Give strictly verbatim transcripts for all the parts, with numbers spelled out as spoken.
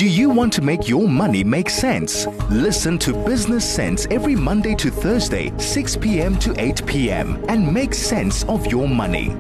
Do you want to make your money make sense? Listen to Business Sense every Monday to Thursday, six p.m. to eight p.m. and make sense of your money.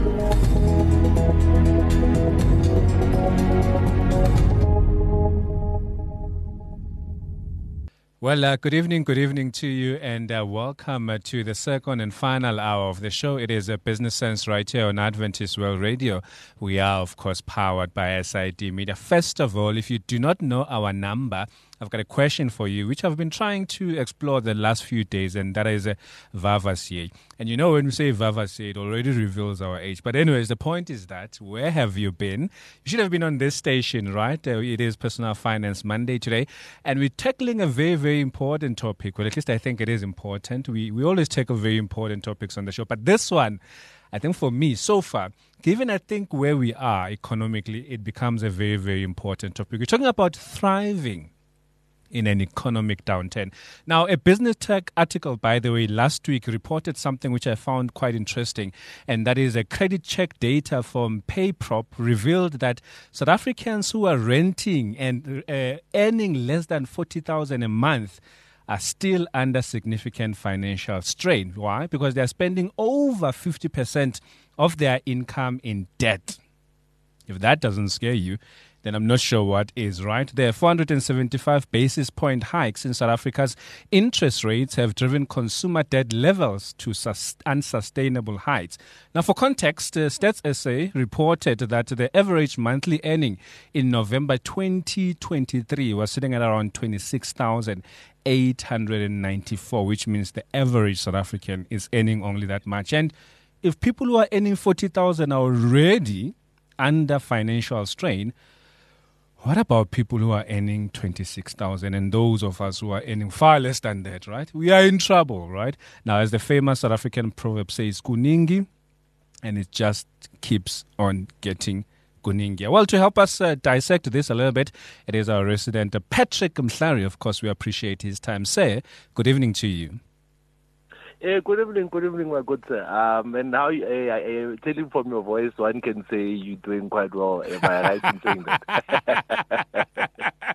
Well, uh, good evening, good evening to you, and uh, welcome uh, to the second and final hour of the show. It is a Business Sense right here on Adventist World Radio. We are, of course, powered by S I D Media. First of all, if you do not know our number, I've got a question for you, which I've been trying to explore the last few days, and that is uh, Vavacier. And you know, when we say Vavacier, it already reveals our age. But anyways, the point is that, where have you been? You should have been on this station, right? Uh, it is Personal Finance Monday today, and we're tackling a very, very important topic. Well, at least I think it is important. We, we always tackle very important topics on the show. But this one, I think for me, so far, given I think where we are economically, it becomes a very, very important topic. We're talking about thriving in an economic downturn. Now, a Business Tech article, by the way, last week reported something which I found quite interesting, and that is a credit check data from PayProp revealed that South Africans who are renting and uh, earning less than forty thousand a month are still under significant financial strain. Why? Because they're spending over fifty percent of their income in debt. If that doesn't scare you, then I'm not sure what is, right? There are four hundred seventy-five basis point hikes in South Africa's interest rates have driven consumer debt levels to sus- unsustainable heights. Now, for context, uh, Stats S A reported that the average monthly earning in November twenty twenty-three was sitting at around twenty-six thousand eight hundred ninety-four, which means the average South African is earning only that much. And if people who are earning forty thousand are already under financial strain, what about people who are earning twenty-six thousand and those of us who are earning far less than that, right? We are in trouble, right? Now, as the famous South African proverb says, kuningi, and it just keeps on getting kuningi. Well, to help us uh, dissect this a little bit, it is our resident, uh, Patrick Mhlari. Of course, we appreciate his time. Sir, good evening to you. Uh, good evening, good evening, my good sir. Um, and now, uh, uh, telling from your voice, one can say you're doing quite well. Am I right in saying that?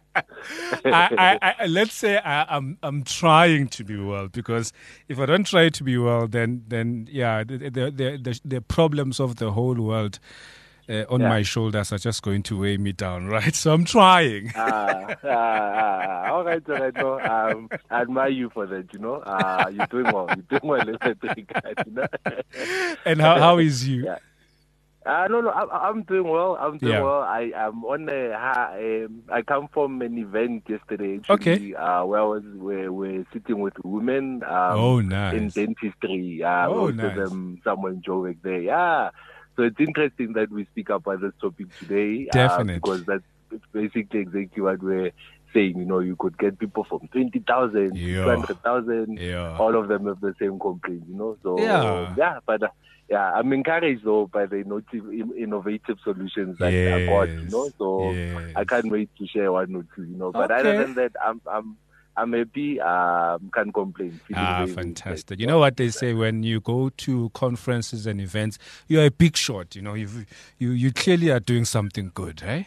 I, I, I, let's say I, I'm I'm trying to be well, because if I don't try to be well, then then yeah, the the the, the problems of the whole world Uh, on yeah. my shoulders are just going to weigh me down, right? So I'm trying. Ah, ah, ah, all right, all right. No, um, I admire you for that, you know. Uh, you're doing well. You're doing well in that regard, you know. And how how is you? Yeah. Uh, no, no, I, I'm doing well. I'm doing yeah. well. I am on a, um, I come from an event yesterday, actually, okay. uh, where I was, where we're sitting with women um, oh, nice. in dentistry. Uh, oh, most nice. of them, someone in Joburg there. Yeah. So it's interesting that we speak about this topic today. Definitely. Uh, because that's basically exactly what we're saying. You know, you could get people from twenty thousand, yeah. two hundred thousand, yeah. all of them have the same complaint, you know. So, yeah, yeah but uh, yeah, I'm encouraged, though, by the innovative, innovative solutions that yes. I got, you know. So yes. I can't wait to share one or two, you know. But okay. other than that, I'm... I'm I'm happy, um, can't complain. Ah, fantastic. You know what they say, when you go to conferences and events, you're a big shot. You know, you you you clearly are doing something good, right?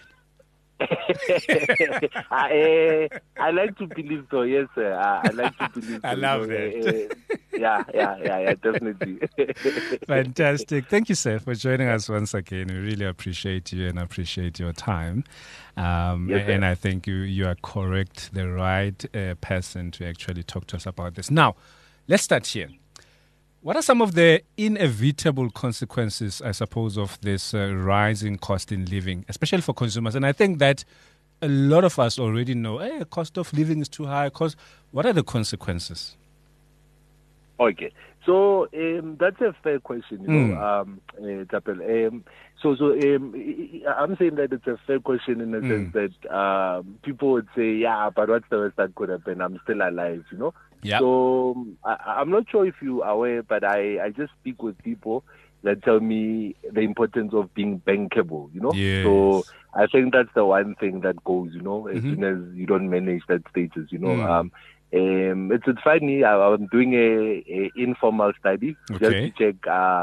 I, uh, I like to believe so, yes, sir. I, I like to believe so. I love you know, that. Uh, yeah, yeah, yeah, yeah, definitely. Fantastic. Thank you, sir, for joining us once again. We really appreciate you and appreciate your time. Um, yes, and I think you, you are correct, the right uh, person to actually talk to us about this. Now, let's start here. What are some of the inevitable consequences, I suppose, of this uh, rising cost in living, especially for consumers? And I think that a lot of us already know, hey, cost of living is too high. Cost. What are the consequences? Okay, so um, that's a fair question, you mm. know, um, uh, Tapel. Um, so, so um, I'm saying that it's a fair question in the mm. sense that um, people would say, yeah, but what's the worst that could happen? I'm still alive, you know. Yep. So I, I'm not sure if you are aware, but I, I just speak with people that tell me the importance of being bankable, you know. Yes. So I think that's the one thing that goes, you know, as mm-hmm. soon as you don't manage that status, you know. Mm. Um, um, it's, it's funny, I, I'm doing a, a informal study okay. just to check uh,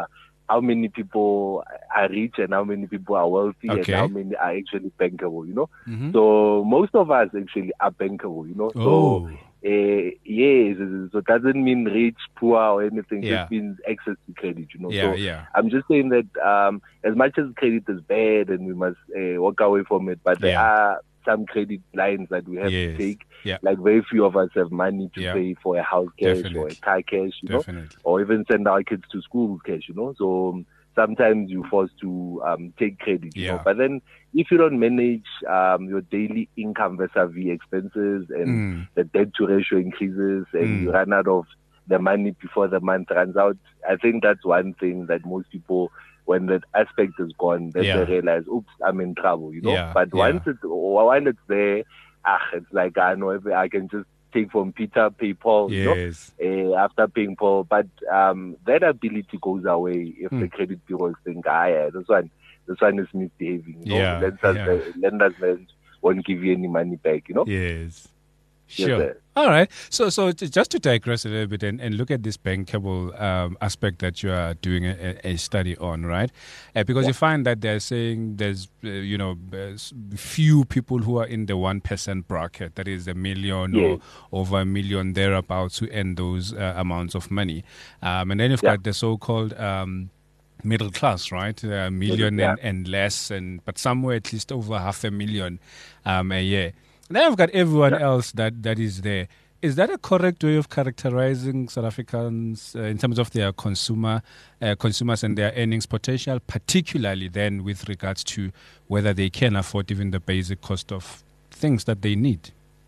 how many people are rich and how many people are wealthy Okay. and how many are actually bankable, you know. Mm-hmm. So most of us actually are bankable, you know. Oh. So uh, yes, so it doesn't mean rich, poor or anything. It Yeah. just means access to credit, you know. Yeah, so yeah. I'm just saying that um, as much as credit is bad and we must uh, walk away from it, but there Yeah. are some credit lines that we have Yes. to take. Yeah. Like very few of us have money to Yeah. pay for a house cash or a Definitely. car cash, you know, Definitely. or even send our kids to school cash, you know. So um, sometimes you're forced to um, take credit, you Yeah. know. But then if you don't manage um, your daily income vis-a-vis expenses and Mm. the debt to ratio increases and Mm. you run out of the money before the month runs out, I think that's one thing that most people, when that aspect is gone, then Yeah. they realize, oops, I'm in trouble, you know. Yeah, But yeah. once it's while it's there, ah, it's like I know if I can just take from Peter, pay Paul, Yes. you know, uh, after paying Paul. But um, that ability goes away if Hmm. the credit bureaus think, ah, yeah, this one, this one is misbehaving, you know. Yeah, Lenders, yeah. lenders won't give you any money back, you know. Yes. Yes, Sure. sir. All right. So, so t- just to digress a little bit and, and look at this bankable um, aspect that you are doing a, a study on, right? Uh, because you find that they're saying there's, uh, you know, there's few people who are in the one percent bracket, that is a million Yes. or over a million thereabouts, who earn those uh, amounts of money. Um, and then you've Yeah. got the so-called um, middle class, right? A million Yeah. and, and less, and but somewhere at least over half a million um, a year. Then I've got everyone Yeah. else that, that is there. Is that a correct way of characterizing South Africans uh, in terms of their consumer uh, consumers and their earnings potential, particularly then with regards to whether they can afford even the basic cost of things that they need?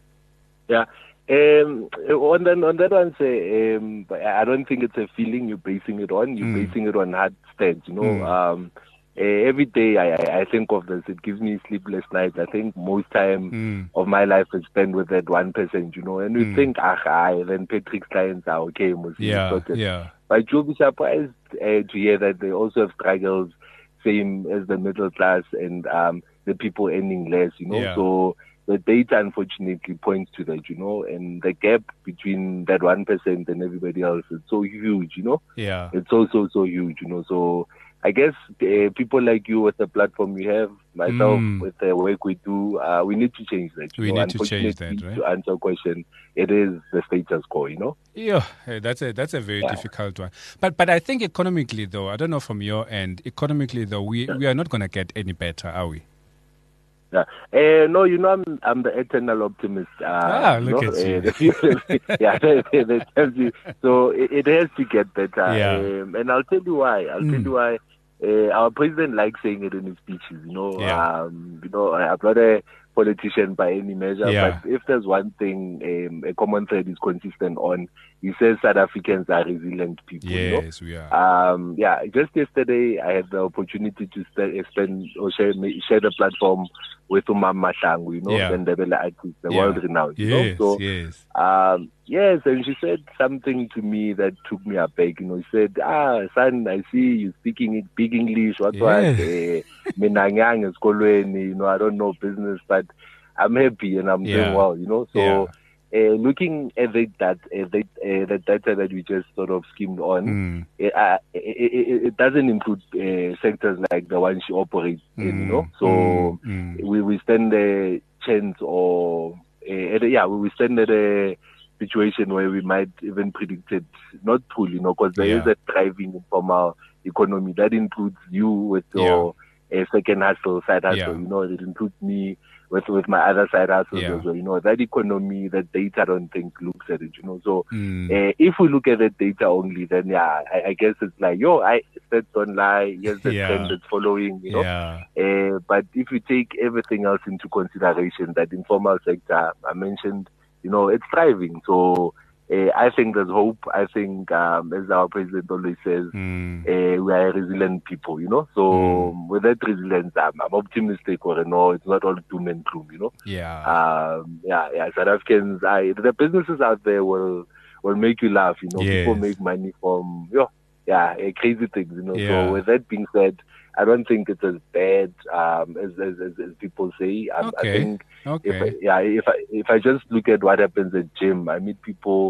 Yeah. Um, on, that, on that one, say, um, I don't think it's a feeling you're basing it on. You're Mm. basing it on hard stats, you know. Mm. Um, uh, every day I, I I think of this. It gives me sleepless nights. I think most time Mm. of my life is spent with that one percent, you know. And we Mm. think, ah, aye, then Patrick's clients are okay. Must be Yeah, sorted. yeah. But you'll be surprised uh, to hear that they also have struggles, same as the middle class and um, the people earning less, you know. Yeah. So the data unfortunately points to that, you know, and the gap between that one percent and everybody else is so huge, you know. Yeah. It's so, so, so huge, you know. So I guess uh, people like you with the platform we have, myself Mm. with the work we do, uh, we need to change that. You We know? need to change that, Unfortunately, right? To answer your question, it is the status quo, you know. Yeah, eh, that's a that's a very Yeah. difficult one. But but I think economically though, I don't know from your end, economically though, we, we are not going to get any better, are we? Yeah. Uh, no, you know, I'm I'm the eternal optimist. Uh, Ah, you look know, at you. uh, the future- yeah, that, that tells you. So it, it has to get better. Yeah. Um, and I'll tell you why. I'll tell Mm. you why. Uh, our president likes saying it in his speeches. You know, Yeah. um, you know, I'm not a politician by any measure, Yeah. but if there's one thing um, a common thread is consistent on, he says South Africans are resilient people. You know? Yes, we are. Um, yeah, just yesterday I had the opportunity to st- spend or share share the platform with Umam Mahlangu, you know, Yeah. the Ndebele artist, the Yeah. world renowned. You Yes, know? So yes. um, yes, and she said something to me that took me aback. You know, she said, "Ah, son, I see you speaking it big English. What was Yeah. Minanyang eskolweni? You know, I don't know business, but I'm happy and I'm Yeah. doing well. You know, so." Yeah. Uh, looking at the, that, uh, the, uh, the data that we just sort of skimmed on, Mm. it, uh, it, it, it doesn't include uh, sectors like the one she operates in, you know. So Mm. Mm. we, we stand a chance or, uh, at a, yeah, we stand at a situation where we might even predict it not truly, you know, because there Yeah. is a thriving informal economy that includes you with your uh, second hustle, side hustle, Yeah. you know, it includes me with with my other side hustles Yeah. as well. You know, that economy, that data, I don't think looks at it, you know. So Mm. uh, if we look at the data only, then yeah, I, I guess it's like, yo, I stats don't lie. Here's the Yeah. trend that's following, you know. Yeah. Uh, but if you take everything else into consideration, that informal sector I mentioned, you know, it's thriving. So uh, I think there's hope. I think, um, as our president always says, Mm. uh, we are resilient people, you know. So Mm. with that resilience, I'm, I'm optimistic. Or no, it's not all doom and gloom, you know. Yeah. Um, yeah, yeah. South Africans, I, the businesses out there will will make you laugh. You know, people Yes. make money from yo, yeah, uh, crazy things. You know. Yeah. So with that being said, I don't think it's as bad um, as, as as as people say. Um, I Okay. think if I, Okay. yeah, if I if I just look at what happens at gym, I meet people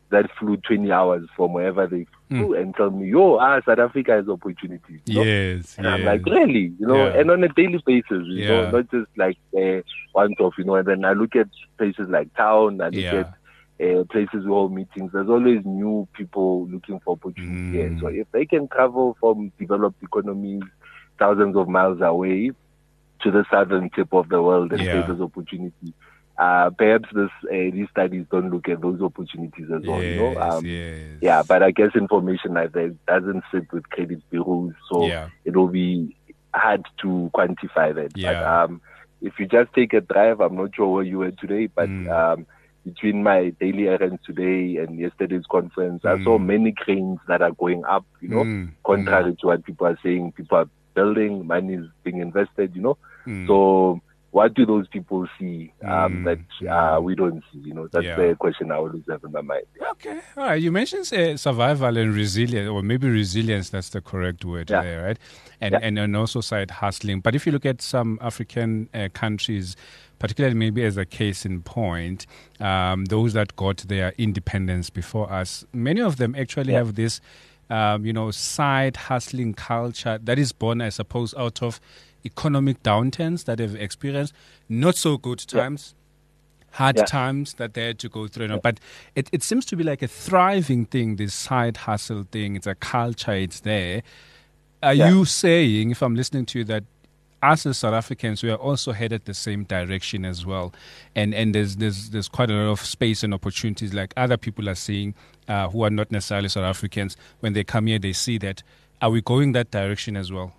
that flew twenty hours from wherever they flew mm. and tell me, yo, ah, South Africa has opportunities. You know? Yes, and yes. I'm like, really? You know, yeah. and on a daily basis, you yeah. know, not just like uh, once off, you know, and then I look at places like town, I look yeah. at uh, places we hold meetings. There's always new people looking for opportunities here. Mm. So if they can travel from developed economies thousands of miles away to the southern tip of the world and yeah. say there's opportunity, Uh, perhaps this, uh, these studies don't look at those opportunities as yes, well, you know. Um, yes. Yeah, but I guess information like that doesn't sit with credit bureaus, so yeah. it will be hard to quantify that. Yeah. But um, if you just take a drive, I'm not sure where you were today, but mm. um, between my daily errands today and yesterday's conference, mm. I saw many cranes that are going up, you know, mm. contrary mm. to what people are saying. People are building, money is being invested, you know. Mm. So what do those people see um, mm, that uh, we don't see? You know, that's yeah. the question I always have in my mind. Okay, all right. You mentioned uh, survival and resilience, or maybe resilience. That's the correct word yeah. there, right? And, yeah. and and also side hustling. But if you look at some African uh, countries, particularly maybe as a case in point, um, those that got their independence before us, many of them actually yeah. have this, um, you know, side hustling culture that is born, I suppose, out of economic downturns that they've experienced, not so good times, yeah. hard yeah. times that they had to go through. You know? yeah. But it, it seems to be like a thriving thing, this side hustle thing. It's a culture, it's there. Are yeah. you saying, if I'm listening to you, that us as South Africans, we are also headed the same direction as well? And and there's there's there's quite a lot of space and opportunities like other people are seeing uh, who are not necessarily South Africans. When they come here, they see that. Are we going that direction as well?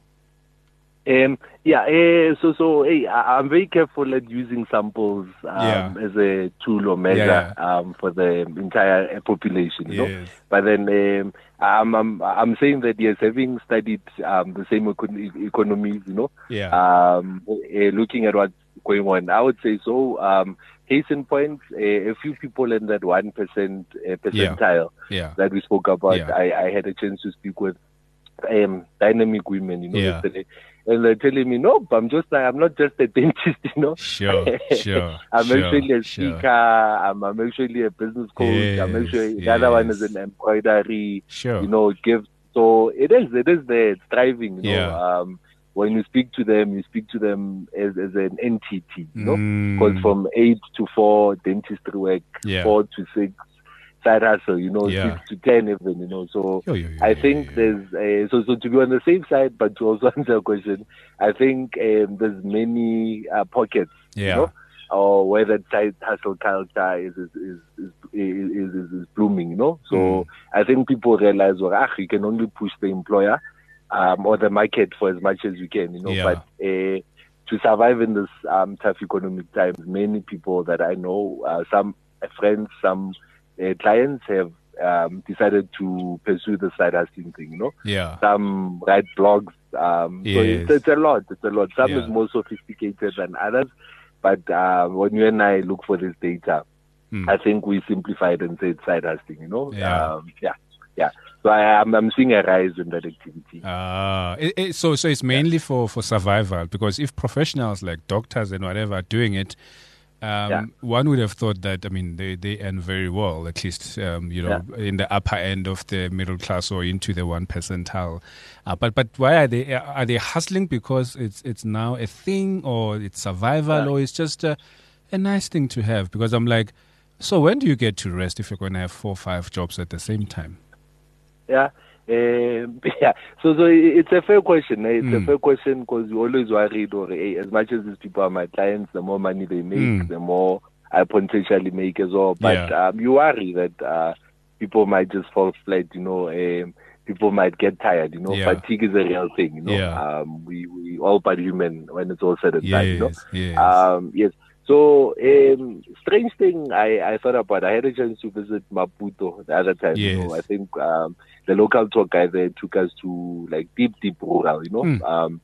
Um, yeah, uh, so so hey, I, I'm very careful at using samples um, yeah. as a tool or measure yeah, yeah. Um, for the entire population, you yes. know. But then um, I'm, I'm I'm saying that yes, having studied um, the same econ- economies, you know, yeah. um, uh, looking at what's going on, I would say so. Um, case in point, uh, a few people in that one percent uh, percentile yeah. Yeah. that we spoke about, yeah. I, I had a chance to speak with um, dynamic women, you know, yeah. yesterday. And they're telling me, no, I'm just like, I'm not just a dentist, you know. Sure, sure. I'm sure, actually a sure. speaker. I'm, I'm actually a business coach. Yes, I'm actually, yes. the other one is an embroidery, sure. you know, gift. So it is, it is there. It's thriving, you yeah. know. Um, when you speak to them, you speak to them as, as an entity, you know. Because mm. from eight to four, dentistry work, yeah. four to six, side hustle, you know, yeah. six to ten even, you know. So yo, yo, yo, I think yo, yo. there's a, so so to be on the safe side, but to also answer your question, I think um, there's many uh, pockets, yeah. you know, or where that side hustle culture is is is is, is, is, is blooming, you know. So mm. I think people realize, well, ah, you can only push the employer um, or the market for as much as you can, you know. Yeah. But uh, to survive in this um, tough economic times, many people that I know, uh, some friends, some Uh, clients have um, decided to pursue the side hustling thing, you know. Yeah. Some write blogs. Um, yes. So it's, it's a lot. It's a lot. Some yeah. is more sophisticated than others. But uh, when you and I look for this data, mm. I think we simplified and said side hustling, you know. Yeah. Um, yeah. Yeah. So I, I'm, I'm seeing a rise in that activity. Ah, uh, it, it, so so it's mainly yeah. for, for survival, because if professionals like doctors and whatever are doing it, Um, yeah. one would have thought that, I mean, they, they earn very well, at least, um, you know, yeah. in the upper end of the middle class or into the one percentile. Uh, but but why are they are they hustling because it's it's now a thing, or it's survival, yeah. or it's just a, a nice thing to have? Because I'm like, so when do you get to rest if you're going to have four or five jobs at the same time? Yeah. Uh, yeah, so so it's a fair question. Eh? It's mm. a fair question because you always worried, or hey, as much as these people are my clients, the more money they make, mm. the more I potentially make as well. But yeah. um, you worry that uh, people might just fall flat. You know, um, people might get tired. You know, yeah. fatigue is a real thing. You know, yeah. um, we we all but human when it's all said and yes, done. You know, yes. Um, yes. So, um, strange thing I, I thought about, I had a chance to visit Maputo the other time. Yes. You know, I think um, the local tour guide there took us to like deep, deep rural, you know. Mm. Um,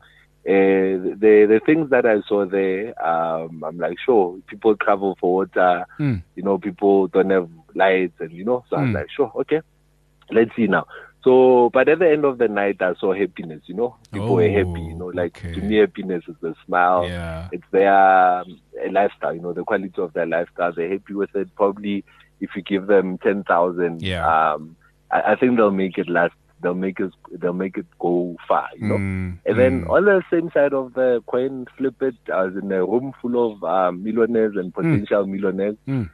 uh, the the things that I saw there, um, I'm like, sure, people travel for water, mm. you know, people don't have lights, and, you know, so mm. I'm like, sure, okay, let's see now. So, but at the end of the night, I saw happiness, you know. People oh, were happy, you know. Like, okay. to me, happiness is a smile. Yeah. It's their um, lifestyle, you know, the quality of their lifestyle. They're happy with it. Probably if you give them ten thousand, yeah. um, I, I think they'll make it last. They'll make it. They'll make it go far, you know. Mm, and then mm. on the same side of the coin, flip it. I was in a room full of um, millionaires and potential mm. millionaires. Mm.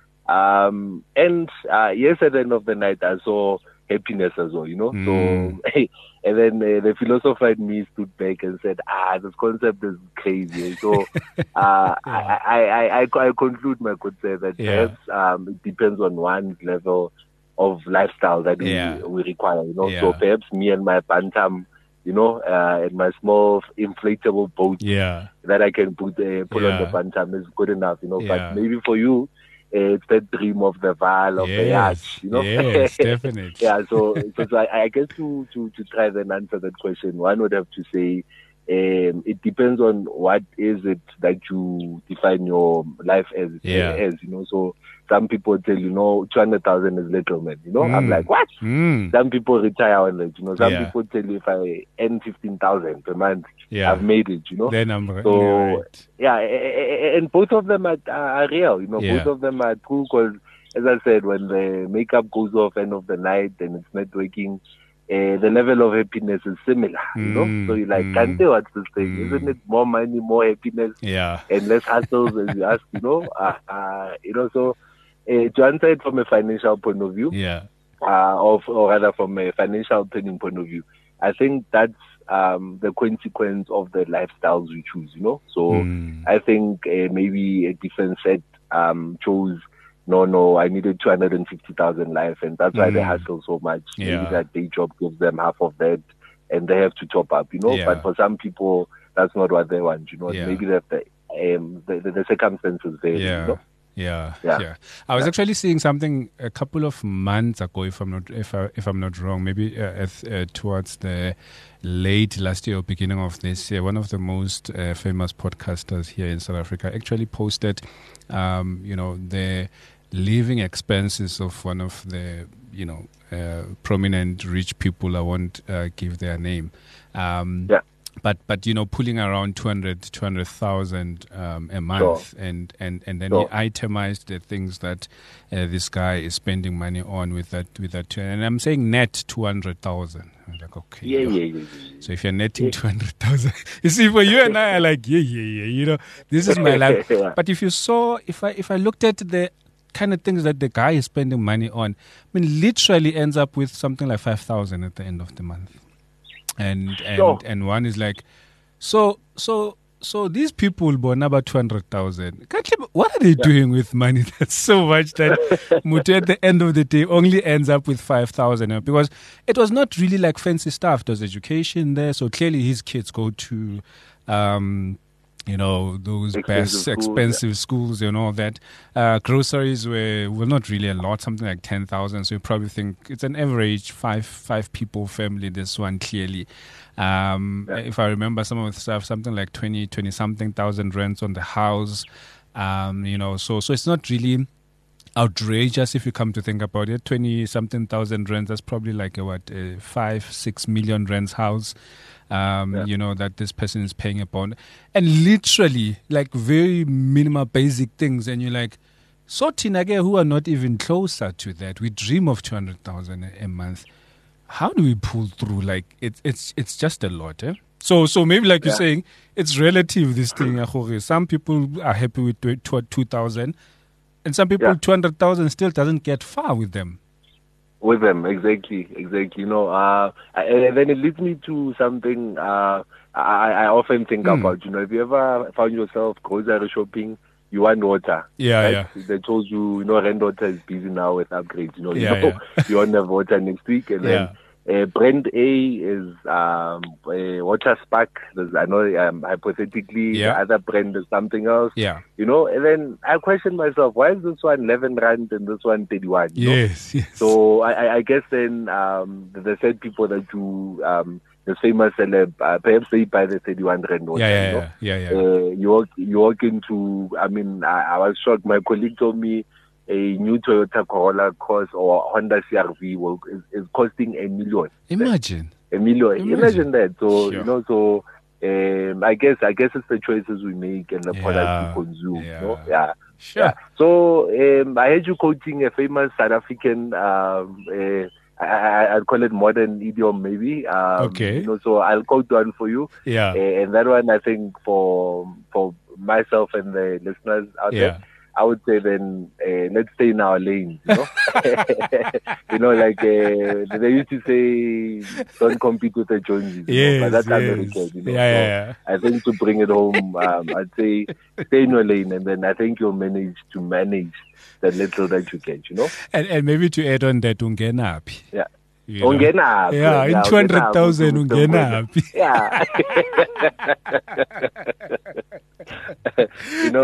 Um, and uh, yes, at the end of the night, I saw happiness as well, you know. Mm. So, and then uh, the philosopher in me stood back and said, "Ah, this concept is crazy." So, uh, yeah. I, I, I, I, I conclude my could say that yeah. perhaps um, it depends on one's level of lifestyle that yeah. we, we require, you know. Yeah. So perhaps me and my bantam, you know, uh, and my small inflatable boat yeah. that I can put uh, pull yeah. on the bantam is good enough, you know. Yeah. But maybe for you, uh, it's that dream of the Val, of yes. the yacht, you know. Yes, definitely. yeah. So, so, so I, I guess to, to to try and answer that question, one would have to say, um, it depends on what is it that you define your life as, yeah. as you know. So some people tell you, know, two hundred thousand is little, man. You know, mm. I'm like, what? Mm. Some people retire on it. You know, some yeah. people tell you if I earn fifteen thousand per month, yeah. I've made it. You know, then I'm right. so right. yeah, and both of them are, are real. You know, yeah. both of them are true because, as I said, when the makeup goes off end of the night and it's not working, uh, the level of happiness is similar, you know. Mm, so you're like, mm, can't tell what's this thing? mm. Isn't it more money, more happiness, yeah, and less hassles, as you ask, you know? Uh, uh, you know, so uh, to answer it from a financial point of view, yeah, uh, or, or rather from a financial planning point of view, I think that's um, the consequence of the lifestyles we choose, you know. So mm. I think uh, maybe a different set um, chose. No, no, I needed two hundred fifty thousand life, and that's why mm. they hustle so much. Yeah. Maybe that day job gives them half of that, and they have to top up, you know. Yeah. But for some people, that's not what they want, you know. Yeah. Maybe that the, um, the, the the circumstances vary, yeah. you know. Yeah, yeah, yeah. I was yeah. actually seeing something a couple of months ago, if I'm not, if I, if I'm not wrong, maybe uh, at, uh, towards the late last year or beginning of this year. One of the most uh, famous podcasters here in South Africa actually posted, um, you know, the living expenses of one of the, you know, uh, prominent rich people. I won't uh, give their name. Um, yeah. But, but you know, pulling around two hundred thousand um, a month, sure. and, and, and then sure. he itemized the things that uh, this guy is spending money on with that with that. And I'm saying net two hundred thousand. I'm like, okay. Yeah, yeah, yeah, yeah. So if you're netting yeah. two hundred thousand, you see, for you and I are like, yeah, yeah, yeah. You know, this is my life. yeah. But if you saw, if I if I looked at the kind of things that the guy is spending money on, I mean, literally ends up with something like five thousand at the end of the month. And and, sure. and one is like, so so so these people born about two hundred thousand. What are they yeah. doing with money that's so much that Mutu at the end of the day only ends up with five thousand? Because it was not really like fancy stuff. There's education there, so clearly his kids go to, um, you know, those expensive best schools, expensive yeah. schools and all that. Uh, groceries were well not really a lot, something like ten thousand. So you probably think it's an average five five people family. This one clearly. Um, yeah. If I remember some of the stuff, something like twenty, twenty something thousand rents on the house. Um, you know, so so it's not really outrageous if you come to think about it. twenty something thousand rents, that's probably like a what, a five, six million rents house. Um, yeah. You know, that this person is paying upon. And literally, like very minimal basic things. And you're like, so Tinage, who are not even closer to that, we dream of two hundred thousand a, a month. How do we pull through? Like, it's it's it's just a lot, eh? So, so maybe like yeah. you're saying, it's relative, this thing. Some people are happy with two thousand, and some people, yeah. two hundred thousand still doesn't get far with them. With them, exactly, exactly. You know, uh, and then it leads me to something uh, I, I often think mm. about. You know, have you ever found yourself grocery shopping? You want water. Yeah, right? yeah. They told you, you know, Rand Water is busy now with upgrades. You know, yeah, you, know yeah. you want to have water next week, and yeah. then uh, brand A is um, uh, Water Spark. There's, I know, um, hypothetically, yeah. the other brand is something else. Yeah. You know, and then I question myself, why is this one eleven rand and this one thirty-one? You yes, know? yes. So I, I guess then um, the said people that you, um, the famous celeb, uh, perhaps they buy the thirty-one rand water. Yeah, yeah, you know? yeah, yeah. yeah. Uh, you walk, you walk into. I mean, I, I was shocked. My colleague told me a new Toyota Corolla cost or Honda C R V will, is, is costing a million. Imagine a million. Imagine, Imagine that. So sure. you know, so um, I guess I guess it's the choices we make and the yeah, products we consume. Yeah. You know? Yeah. Sure. Yeah. So um, I heard you quoting a famous South African, um, uh, I, I, I'd call it modern idiom maybe. Um, Okay. You know, so I'll quote one for you. Yeah. Uh, and that one, I think, for for myself and the listeners out Yeah. there, I would say then, uh, let's stay in our lane, you know. You know, like uh, they used to say, don't compete with the Joneses, you Yes, know, but that's yes. American, you know. Yeah, so yeah, yeah. I think to bring it home, um, I'd say stay in your lane, and then I think you'll manage to manage the little that you get, you know. And, and maybe to add on that, ungenapi. Yeah. You know? Ungena, Yeah, in two hundred thousand ungenapi. Yeah. You know,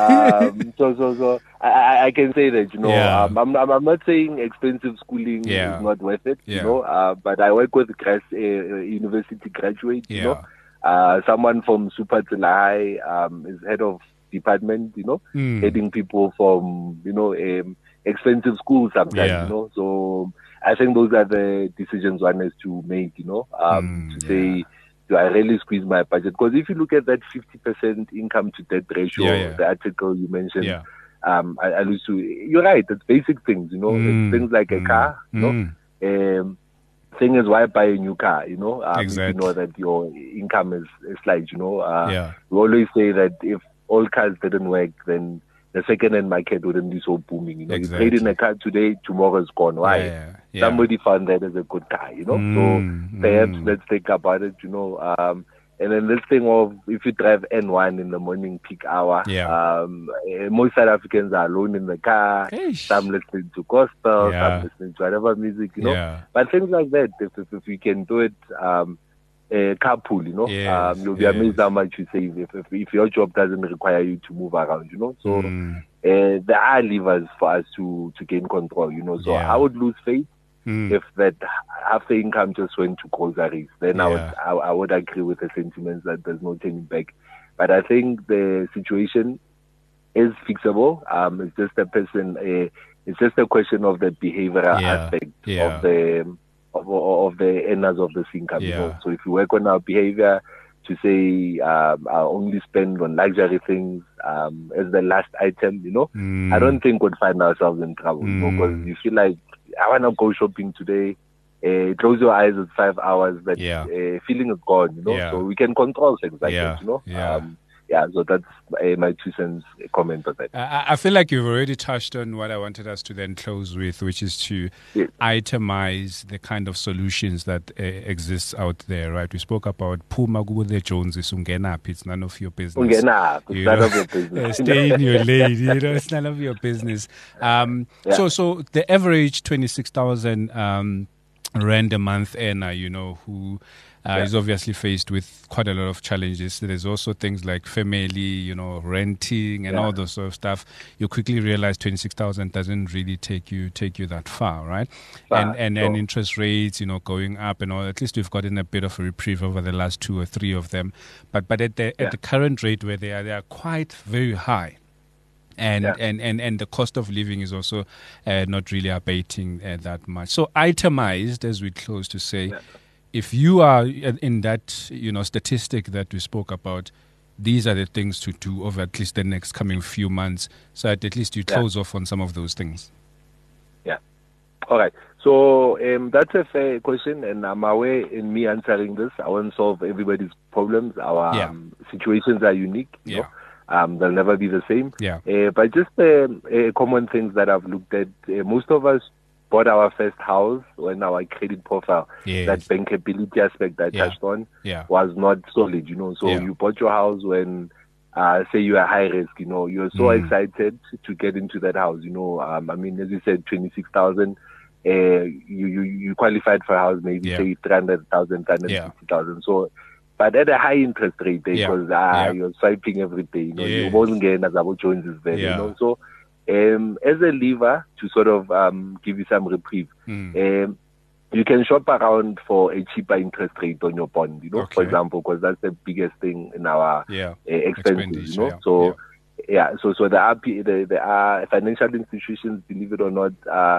um, so so so I, I- I can say that, you know, Yeah. um, I'm, I'm I'm not saying expensive schooling Yeah. is not worth it, Yeah. you know, uh, but I work with grass, uh, university graduates, you Yeah. know, uh, someone from Super High um, is head of department, you know, Mm. heading people from, you know, um, expensive schools sometimes, Yeah. you know, so I think those are the decisions one has to make, you know, um, Mm, to say, do I really squeeze my budget? Because if you look at that fifty percent income to debt ratio, Yeah, yeah. the article you mentioned, Yeah. um, I, I used to, you're right, it's basic things, you know, Mm, it's things like a mm, car, you know, mm. um, thing is, why buy a new car, you know, um, if Exactly. you know that your income is, is slight, you know, uh, Yeah. we always say that if all cars didn't work, then the second-hand market wouldn't be so booming. You know, Exactly. you trade in a car today, tomorrow is gone. Why? Yeah, yeah, yeah. Somebody found that as a good car, you know. Mm, so perhaps mm. let's think about it, you know. Um, and then this thing of if you drive N one in the morning peak hour, Yeah. um, eh, most South Africans are alone in the car. Eish. Some listening to gospel, Yeah. some listening to whatever music, you know. Yeah. But things like that, if if, if we can do it, um, uh, carpool, you know, Yes, um, you'll be yes. amazed how much you save if, if if your job doesn't require you to move around, you know. So Mm. uh, there are levers for us to to gain control, you know. So Yeah. I would lose faith Mm. if that half the income just went to groceries. Then I would Yeah. I, I would agree with the sentiments that there's no turning back. But I think the situation is fixable. Um, it's just a person. Uh, it's just a question of the behavioral Yeah. aspect Yeah. of the of, of the earners of this income. You Yeah. know? So if you work on our behavior to say um, I only spend on luxury things um, as the last item, you know, Mm. I don't think we'd find ourselves in trouble, you know, because Mm. you feel like I want to go shopping today. Uh, close your eyes at five hours, but Yeah. uh, feeling is gone, you know. Yeah. So we can control things like Yeah. that, you know. Yeah. Um, yeah. So that's uh, my two cents comment on that. I, I feel like you've already touched on what I wanted us to then close with, which is to Yes. itemize the kind of solutions that uh, exists out there, right? We spoke about Puma the Joneses, ungenapi, it's none of your business. Ungena, it's You none know, of your business. uh, stay in your lane, you know, it's none of your business. Um, Yeah. So, so the average twenty-six thousand um, rand a month earner, you know, who uh, Yeah. is obviously faced with quite a lot of challenges. There's also things like family, you know, renting and Yeah. all those sort of stuff. You quickly realize twenty-six thousand doesn't really take you take you that far, right? Far, and and, and sure. interest rates, you know, going up and all. At least we've gotten a bit of a reprieve over the last two or three of them. But but at the Yeah. at the current rate where they are, they are quite very high. And, Yeah. and, and, and the cost of living is also uh, not really abating uh, that much. So itemized, as we close to say, Yeah. if you are in that, you know, statistic that we spoke about, these are the things to do over at least the next coming few months, so that at least you Yeah. close off on some of those things. Yeah. All right. So um, that's a fair question, and I'm aware in me answering this, I won't solve everybody's problems. Our Yeah. um, situations are unique. You Yeah. know? Um, they'll never be the same. Yeah. Uh, but just um, uh, common things that I've looked at, uh, most of us bought our first house when our credit profile, Yes. that bankability aspect I Yeah. touched on, Yeah. was not solid, you know. So Yeah. you bought your house when, uh, say you are high risk, you know, you're so Mm. excited to get into that house, you know. Um, I mean, as you said, twenty-six thousand, uh, you, you, you qualified for a house, maybe Yeah. say three hundred thousand, three hundred fifty thousand. Yeah. So, but at a high interest rate, Yeah. because ah, Yeah. you're swiping every day, you know, Yes. you won't get as Abu Jones is there, Yeah. you know. So, um, as a lever to sort of um, give you some reprieve, Mm. um, you can shop around for a cheaper interest rate on your bond, you know, Okay. for example, because that's the biggest thing in our Yeah. uh, expenses, Expenditure, you know. yeah. So, yeah. so so there are pe- there, there are financial institutions, believe it or not, uh,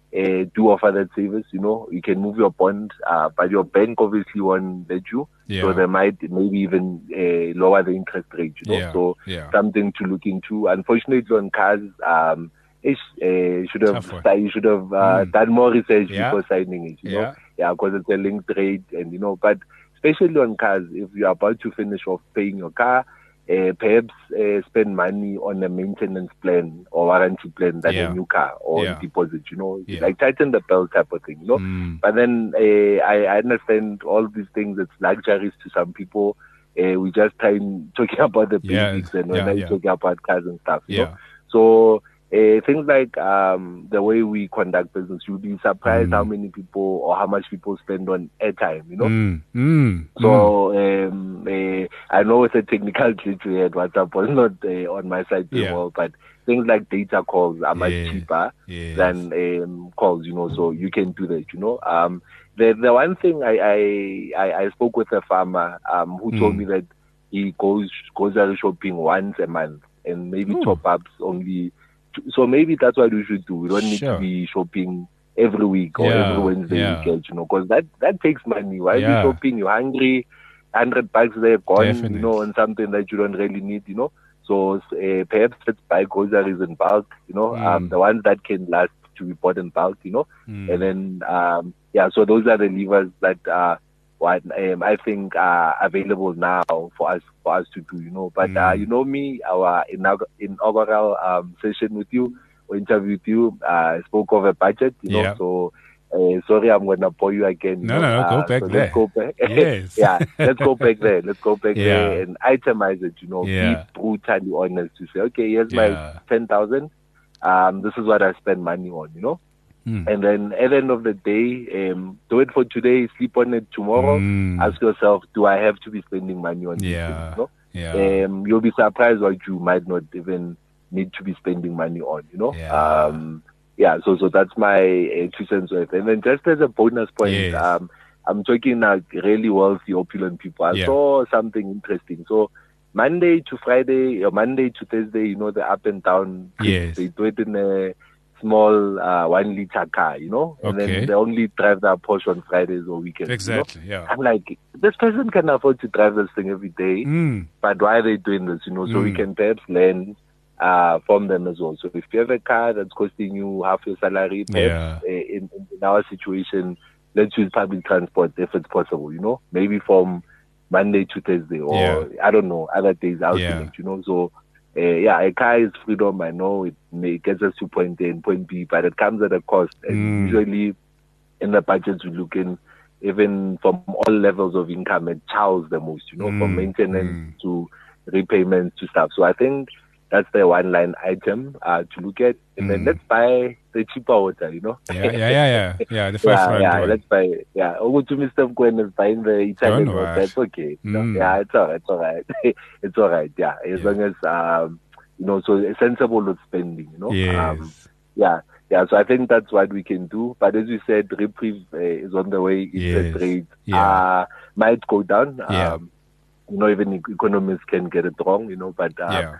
uh, do offer that service. You know, you can move your bond, uh, but your bank obviously won't let you. Yeah. So they might maybe even uh, lower the interest rate. You know, Yeah. so Yeah. something to look into. Unfortunately, on cars, um, it uh, should have Tough one. you should have uh, Mm. done more research Yeah. before signing it. You Yeah. know, yeah, because it's a linked rate, and you know, but especially on cars, if you're about to finish off paying your car, uh, perhaps uh, spend money on a maintenance plan or warranty plan than Yeah. a new car or Yeah. deposit, you know, Yeah. like tighten the belt type of thing, you know. Mm. But then uh, I, I understand all these things, it's luxuries to some people. Uh, we just try and talking about the Yeah. basics and we're Yeah, not yeah. talking about cars and stuff, you Yeah. know. So uh, things like um, the way we conduct business, you'll be surprised Mm. how many people or how much people spend on airtime, you know. Mm. Mm. So um, uh, I know it's a technical glitch we had. WhatsApp was not uh, on my side doing Yeah. well, but things like data calls are much Yeah. cheaper Yes. than um, calls, you know. So you can do that, you know. Um, the the one thing I I, I, I spoke with a farmer um, who told Mm. me that he goes grocery shopping once a month and maybe Ooh. top ups only. So maybe that's what we should do. We don't need Sure. to be shopping every week or Yeah, every Wednesday yeah. weekend, you know, because that, that takes money. Why Yeah. are you shopping? You're hungry, hundred bucks there gone, Definitely. you know, on something that you don't really need, you know. So uh, perhaps let's buy groceries in bulk, you know, Mm. um, the ones that can last to be bought in bulk, you know, Mm. and then um, yeah. So those are the levers that uh, what um, I think are available now for us for us to do, you know. But uh, Mm. you know me, our inaug- inaugural um, session with you, or interview with you, uh, spoke of a budget, you know. Yeah. So uh, sorry, I'm gonna bore you again. You No, know? no, no, go uh, back so there. Let's go back. Yes. Yeah, let's go back there. Let's go back Yeah. there and itemize it. You know, Yeah. be brutally honest to say, okay, here's Yeah. my ten thousand. Um, this is what I spend money on. You know. Mm. And then at the end of the day, um, do it for today, sleep on it tomorrow. Mm. Ask yourself, do I have to be spending money on these Yeah. things? You know? Yeah. Um, you'll be surprised what you might not even need to be spending money on, you know? Yeah. Um, yeah, so so that's my uh, two cents worth. And then just as a bonus point, Yes. um, I'm talking like really wealthy, opulent people. I Yeah. saw something interesting. So Monday to Friday, or Monday to Thursday, you know, the up and down trips, Yes. they do it in a small uh, one liter car, you know, and Okay. then they only drive that Porsche on Fridays or weekends. Exactly. You know? Yeah. I'm like, this person can afford to drive this thing every day, Mm. but why are they doing this? You know, so we Mm. can perhaps learn uh, from them as well. So if you have a car that's costing you half your salary, perhaps Yeah. uh, in, in our situation, let's use public transport if it's possible. You know, maybe from Monday to Thursday, or Yeah. I don't know, other days out. Yeah. You know, so. Uh, yeah, a car is freedom. I know it may gets us to point A and point B, but it comes at a cost. And Mm. usually, in the budgets we look in, even from all levels of income, it chows the most. You know, from Mm. maintenance Mm. to repayments to stuff. So I think that's the one line item uh, to look at. And then Mm. let's buy the cheaper water. You know. Yeah, yeah, yeah, yeah. Yeah, the first yeah, round. yeah, one. let's buy. Yeah, over to Mister Gwen is buying the Italian Don't water. worry. That's okay. You know? Mm. Yeah, it's all right. It's all right. It's all right. Yeah, as Yeah. long as um, you know, so sensible with spending. You know. Yes. Um, yeah, yeah. So I think that's what we can do. But as you said, reprieve uh, is on the way. Interest Yes. rates Yeah. uh, might go down. Yeah. Um, you know, even e- economists can get it wrong. You know, but um, Yeah.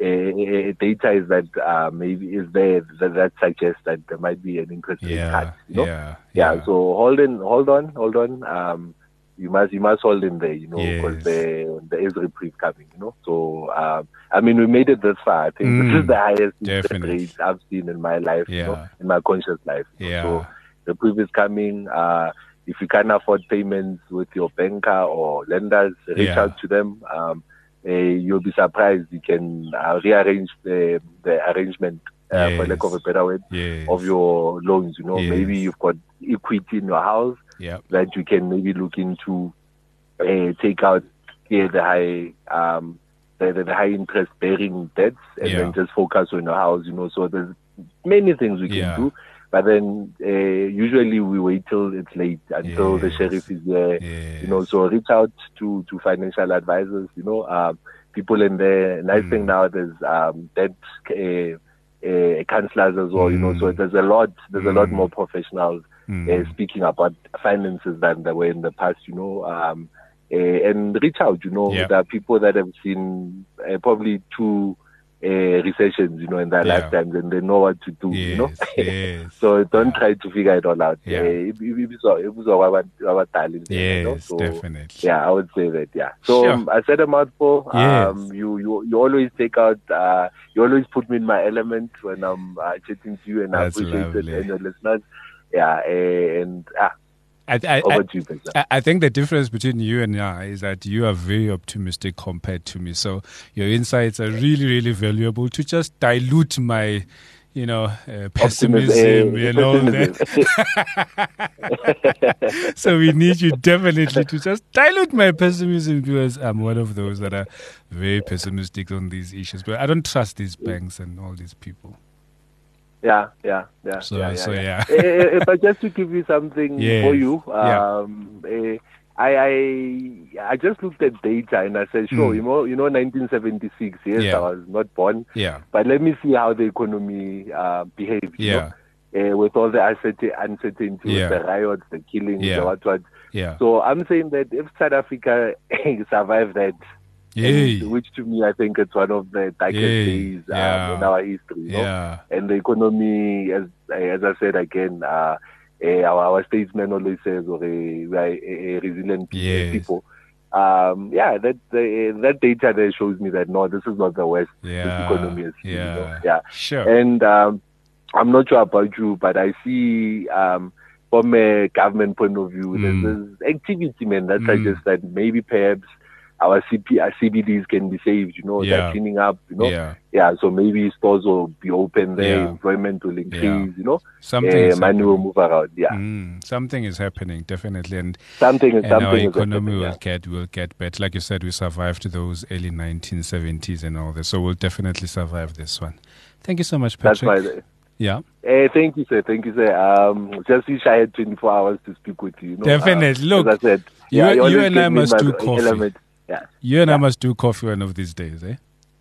uh, data is that uh, maybe is there that, that suggests that there might be an interest rate Yeah. cut. You know? Yeah. Yeah, so hold in, hold on, hold on. Um, you must, you must hold in there, you know, because Yes. there, there is reprieve coming, you know. So, um, I mean, we made it this far. I think Mm, this is the highest interest definitely. rate I've seen in my life, you know, Yeah. in my conscious life. you know. Yeah. So, reprieve is coming. Uh, if you can't afford payments with your banker or lenders, reach Yeah. out to them. Um, uh, you'll be surprised. You can uh, rearrange the the arrangement, uh, for lack of a Yes. better word, Yes. of your loans. You know, Yes. maybe you've got equity in your house Yep. that you can maybe look into, uh, take out yeah, the high um the, the high interest bearing debts and Yeah. then just focus on your house. You know, so there's many things we can Yeah. do. But then uh, usually we wait till it's late, until the Yes. sheriff is there. Yes. You know, so reach out to, to financial advisors. You know, um, people in there. Nice Mm. thing now, there's um, debt uh, uh, counselors as well. You know, so Mm. there's a lot. There's a lot Mm. more professionals Mm. uh, speaking about finances than there were in the past. You know, um, uh, and reach out. You know, Yeah. there are people that have seen uh, probably two. uh, recessions, you know, in their Yeah. lifetimes, and they know what to do, Yes, you know. yes. So don't try to figure it all out. Yeah. Uh, if- if- if it's all- if it's all about- about talent, you know. Yes, So, definitely. yeah, I would say that. Yeah. So Sure. um, I said a mouthful. Yes. Um, you you you always take out. Uh, you always put me in my element when I'm uh, chatting to you, and That's I appreciate lovely. it. And your listeners. Yeah. Uh, and ah, I, I, over I, to you, Peter. I I think the difference between you and I is that you are very optimistic compared to me. So your insights are really, really valuable to just dilute my, you know, uh, pessimism, uh, you know. pessimism. That. So we need you definitely to just dilute my pessimism, because I'm one of those that are very pessimistic on these issues. But I don't trust these banks and all these people. Yeah, yeah, yeah. So- yeah, yeah, so, yeah. yeah. Eh, eh, but just to give you something Yes, for you, yeah. um, eh, I, I I just looked at data and I said, sure, Mm. you know, you know, nineteen seventy-six. Yes, Yeah. I was not born, Yeah, but let me see how the economy uh, behaves. You yeah, know? uh, with all the uncertainty, uncertainty Yeah. with the riots, the killings, Yeah. the what what. yeah. So I'm saying that if South Africa survived that, Yay. and which to me I think it's one of the darkest Yay. days um, Yeah. in our history. You know? Yeah, And the economy, as as I said again, uh, uh, our, our statesman always says, or we are a, a resilient Yes. people. Um, yeah, that uh, that data there shows me that no, this is not the worst yeah, this economy is. yeah, You know? Yeah. Sure. And um, I'm not sure about you, but I see um, from a government point of view, Mm. there's this activity, man, that Mm. suggests that maybe perhaps our C P, our C B Ds can be saved. You know, Yeah. they're cleaning up. You know, Yeah, yeah, so maybe stores will be open there, Yeah. employment will increase, Yeah. you know, something uh, is money will happening. move around, yeah. Mm, something is happening, definitely, and Something is and something our is economy happening, will yeah. get will get better. Like you said, we survived those early nineteen seventies and all this, so we'll definitely survive this one. Thank you so much, That's Patrick. why. Yeah, Uh, thank you, sir. Thank you, sir. Um, just wish I had twenty-four hours to speak with you. you know, Definitely. Uh, Look, as I said, you- yeah, you always and I get me in must my do coffee. element. Yeah, you and I Yeah. must do coffee one of these days, eh?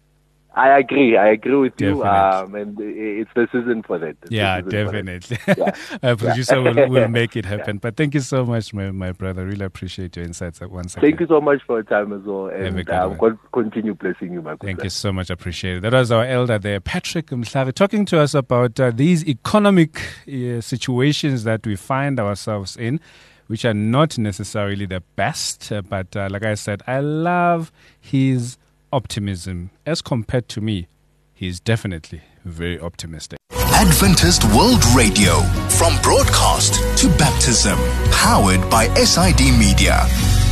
I agree. I agree with you. Definitely. Um, and it's the season for that. It's the Yeah, season for that. definitely. Our producer will, will make it happen. But thank you so much, my, my brother. Really appreciate your insights once again. Thank you so much for your time as well, Have a and good um, one. God continue blessing you, my good Thank sir. you so much. Appreciate it. That was our elder there, Patrick Mhlari, talking to us about uh, these economic uh, situations that we find ourselves in, which are not necessarily the best. Uh, but uh, like I said, I love his optimism. As compared to me, he's definitely very optimistic. Adventist World Radio, from broadcast to baptism, powered by S I D Media.